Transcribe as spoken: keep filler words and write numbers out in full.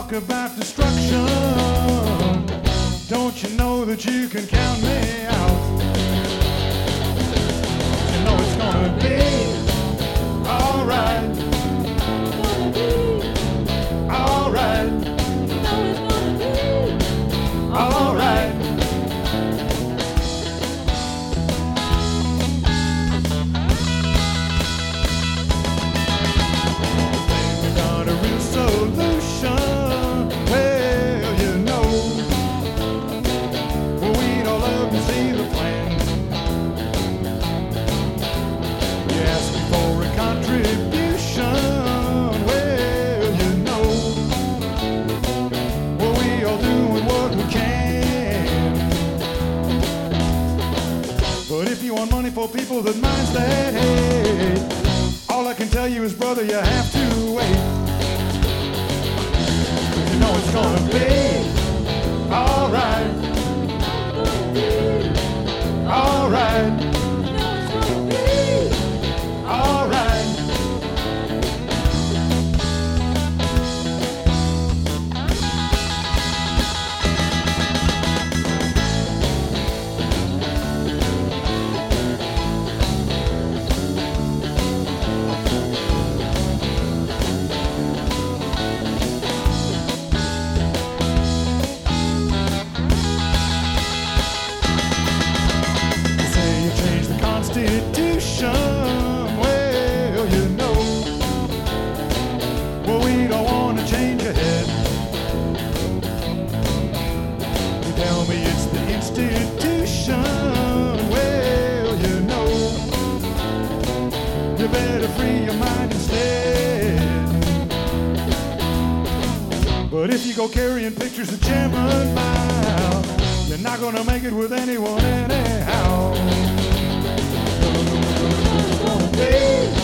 talk about destruction. Don't you know that you can count me out? You know it's gonna be alright. Alright. Alright. They've got a real solution. Well, you know, we'd all love to see the plan. You're asking for a contribution. Well, you know, well, we all doing what we can. But if you want money for people that minds that hate, all I can tell you is, brother, you have to wait. You know it's gonna be alright. Alright. Alright. Say you change the Constitution. Well, you know, well, we don't want to change your head. You tell me it's the institution. Well, you know, you better free your mind instead. But if you go carrying pictures of Chairman Mao, you're not gonna make it with anyone anyhow. It's gonna be